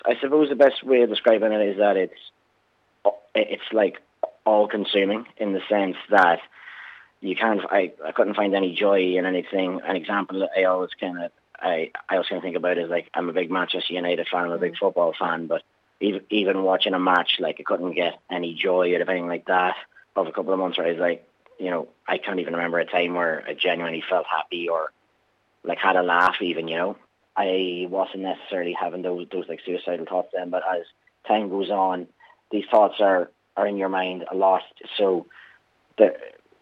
I suppose the best way of describing it is that it's like all consuming in the sense that you can't. I couldn't find any joy in anything. An example I always kind of think about is like I'm a big Manchester United fan, I'm a big football fan, but even watching a match, like I couldn't get any joy out of anything like that. Of a couple of months where I was like, I can't even remember a time where I genuinely felt happy or like had a laugh even, I wasn't necessarily having those like suicidal thoughts then, but as time goes on, these thoughts are in your mind a lot. So the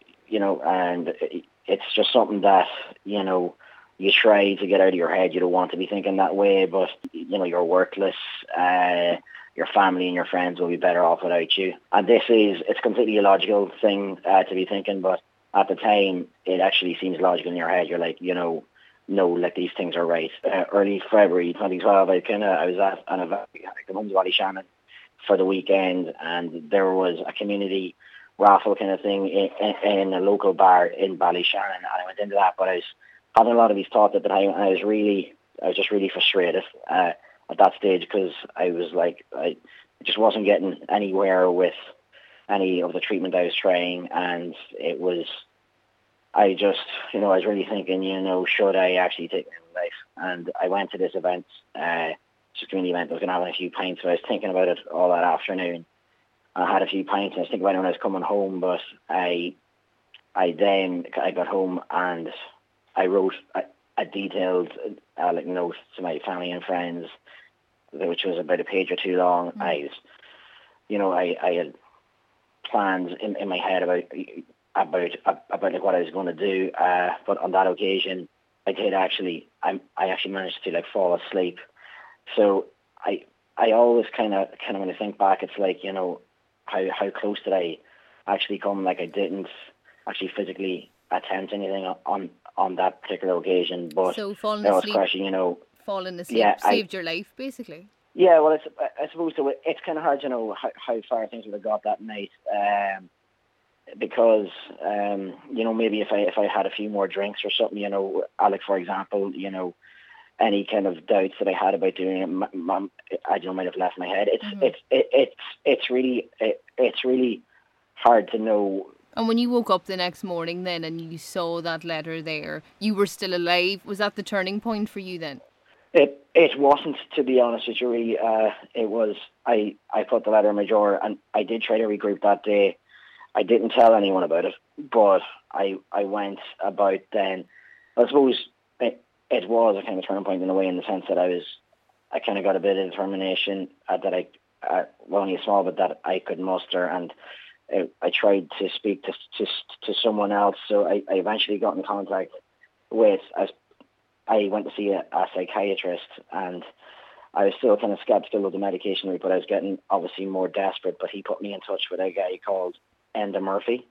and it's just something that, you try to get out of your head. You don't want to be thinking that way, but, you're worthless. Your family and your friends will be better off without you. And it's completely illogical thing to be thinking, but at the time, it actually seems logical in your head. You're like, no, like these things are right. Early February 2012, I was at an event at the Mums Ballyshannon for the weekend, and there was a community raffle kind of thing in a local bar in Ballyshannon, and I went into that, but I was having a lot of these thoughts at the time, and I was just really frustrated at that stage because I was like, I just wasn't getting anywhere with any of the treatment I was trying, and it was, I just, I was really thinking, should I actually take my own life? And I went to this event, it's a community event. I was going to have a few pints, so I was thinking about it all that afternoon. I had a few pints, and I was thinking about it when I was coming home, but I got home and I wrote a detailed note to my family and friends, which was about a page or two long. I had plans in my head about like what I was going to do, but on that occasion, I actually managed to like fall asleep. So I always kind of when I think back, it's like, how close did I actually come? Like I didn't actually physically attempt anything on that particular occasion, but so falling I was asleep, crashing, saved your life basically. Yeah, well, I suppose so. It's kind of hard to know how far things would have got that night, because maybe if I had a few more drinks or something, Alec, for example, any kind of doubts that I had about doing it, I might have left my head. It's really hard to know. And when you woke up the next morning then and you saw that letter there, you were still alive. Was that the turning point for you then? It wasn't, to be honest with you, really. It was, I put the letter in my drawer, and I did try to regroup that day. I didn't tell anyone about it, but I went about then. I suppose it was a kind of turning point in a way, in the sense that I kind of got a bit of determination that only a small bit that I could muster, and I tried to speak to someone else. So I eventually got in contact with, I went to see a psychiatrist, and I was still kind of skeptical of the medication route, but I was getting obviously more desperate. But he put me in touch with a guy called Enda Murphy,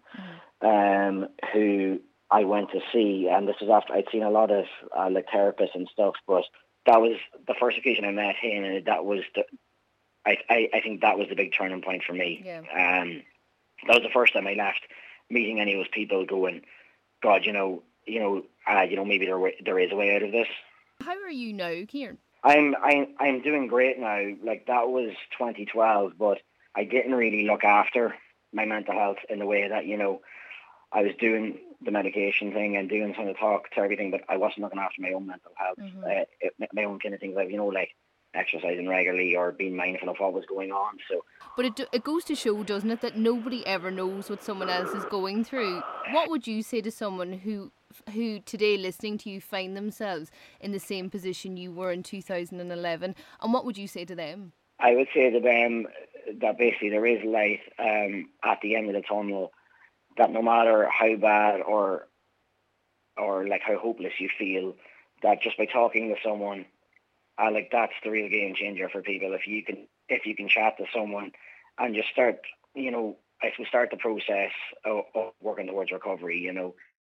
who I went to see, and this was after I'd seen a lot of like therapists and stuff, but that was the first occasion I met him, and that was I think that was the big turning point for me. Yeah. That was the first time I left meeting any of those people going, God, maybe there is a way out of this. How are you now, Kieran? I'm doing great now. Like, that was 2012, but I didn't really look after my mental health in the way that, I was doing the medication thing and doing some of the talk to everything, but I wasn't looking after my own mental health, my own kind of things, like, like exercising regularly or being mindful of what was going on. So, but it goes to show, doesn't it, that nobody ever knows what someone else is going through. What would you say to someone who today, listening to you, find themselves in the same position you were in 2011, and what would you say to them? I would say to them that basically there is light at the end of the tunnel, that no matter how bad or like how hopeless you feel, that just by talking to someone, like, that's the real game changer for people. If you can chat to someone and just start, I suppose, start the process of working towards recovery.